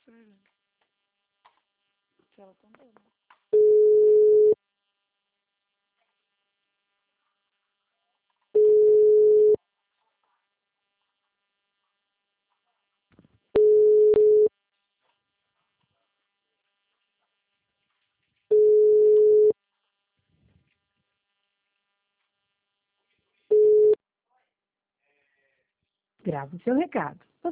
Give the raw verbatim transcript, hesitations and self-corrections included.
Freira. Se ela está toda. Grave o seu recado.